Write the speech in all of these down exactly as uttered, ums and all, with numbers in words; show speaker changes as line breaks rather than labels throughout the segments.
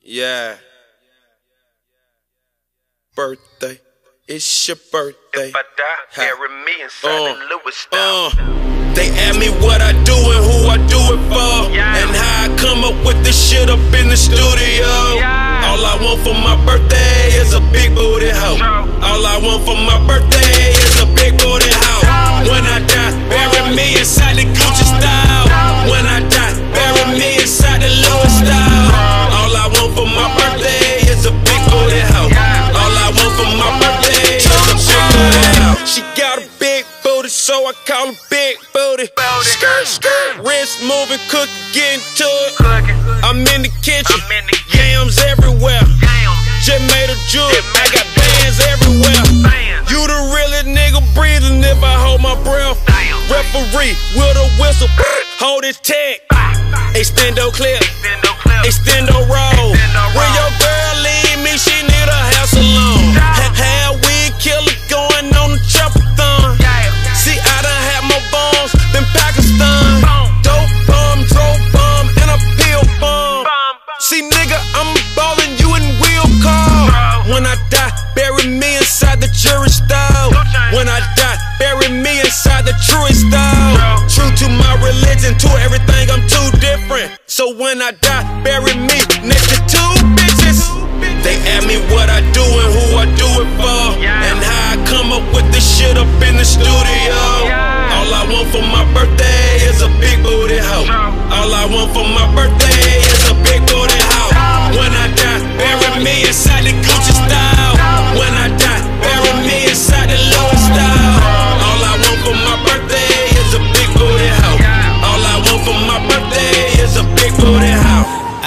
Yeah. Birthday. It's your birthday.
If I die, bury me inside
uh,
the Louis style.
Uh, they ask me what I do and who I do it for, yeah. And how I come up with this shit up in the studio. Yeah. All I want for my birthday is a big booty hoe. True. All I want for my birthday is a big booty hoe. When I die, bury me inside the Gucci style. When I die, bury me inside the Louis style. All I want for my birthday is a big booty hoe. All I want for my birthday is a big booty hoe. She got a big booty, so I call her big booty. Skirt, skirt, wrist moving, cooking, getting to it. I'm in the kitchen, yams everywhere. Just made a jewel, I got bands everywhere. You the realest nigga breathing if I hold my breath. Referee with a whistle, hold his tag. Extendo clip, extendo roll. When your girl leave me, she need a hair salon. Hair wig killer going on the chopper-thon. See, I done had more bombs than Pakistan. Dope bomb, dope bomb, and a pill bomb. See, nigga, I'm ballin' you in wheel car. When I die, bury me inside the jury style. When I die, bury me inside the truest style. True to my religion, to everything, I'm too different. So when I die, bury me next to two bitches. They ask me what I do and who I do it for, and how I come up with this shit up in the studio. All I want for my birthday is a big booty hoe. All I want for my birthday is a big booty hoe. When I die, bury me inside the Gucci style. When I die, bury me inside the Louis style. All I want for my birthday is a big booty hoe. All I want for my birthday is a big booty hoe.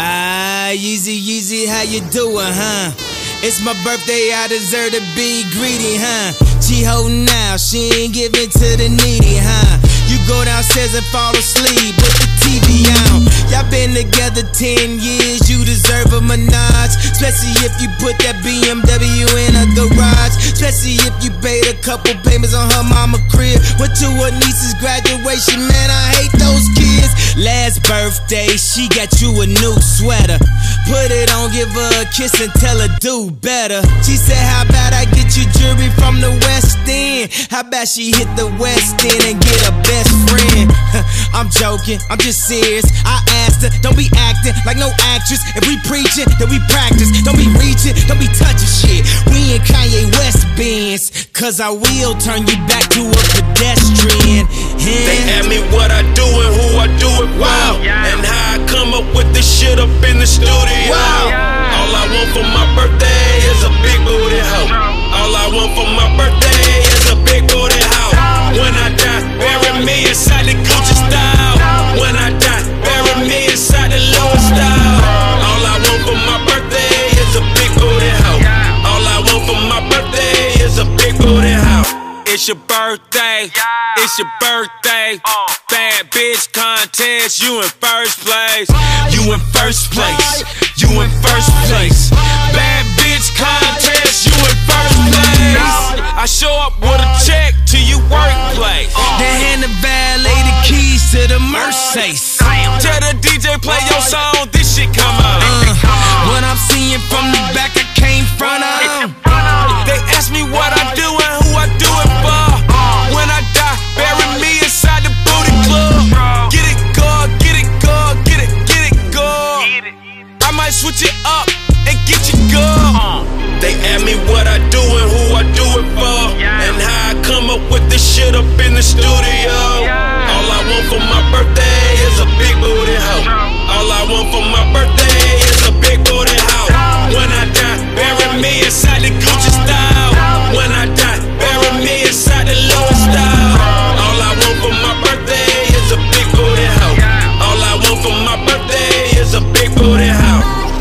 Ah, Yeezy, Yeezy, how you doing, huh? It's my birthday, I deserve to be greedy, huh? She holding out, she ain't giving to the needy, huh? You go downstairs and fall asleep with the T V on. Y'all been together ten years, you deserve a menage. Especially if you put that B M W in a garage. Especially if you paid a couple payments on her mama crib. Went to her niece's graduation, man, I hate those kids. Last birthday, she got you a new sweater. Put it on, give her a kiss and tell her do better. She said, how about I get you jewelry from the West End? How about she hit the West End and get a best friend? I'm joking, I'm just serious. I asked her, don't be acting like no actress. If we preaching, then we practice. Don't be reaching, don't be touching shit. We in Kanye West Benz, cause I will turn you back to a pedestrian. Yeah.
They ask me what I do and who I do it for, wow. And how I come up with this shit up in the studio. Wow. All I want for my birthday is a big booty hoe. All I want for my birthday is a big booty hoe. When I die, bury me inside the Gucci style. When I die, bury me inside the Louis style. All I want for my birthday is a big booty hoe. All I want for my birthday is a big booty hoe. It's your birthday, it's your birthday. Bad bitch contest, you in first place. You in first place, you in first place. Bad bitch contest, you in first place. I show up with a check to your workplace.
Then hand the valet the keys to the Mercedes.
Tell the D J play your song, this shit come out.
uh, When I'm seeing from the back, I can't front of.
They ask me what I do and who I do it for. When I die, bury me inside the booty club. Get it good, get it good, get it, get it good. I might switch it up and get you good. They ask me what I do and who I do it for, and how I come up with this shit up in the studio. All I want for my birthday is a big booty hoe. All I want for my birthday is a big booty hoe. When I die, bury me inside the Gucci style. When I die, bury me inside the Louis style. All I want for my birthday is a big booty hoe. All I want for my birthday is a big booty hoe.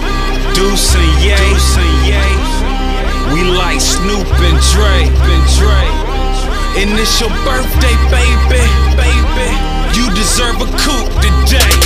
Deuce and Ye, we like Snoop and Dre, and Dre. And it's your birthday, baby, baby. You deserve a coupe today.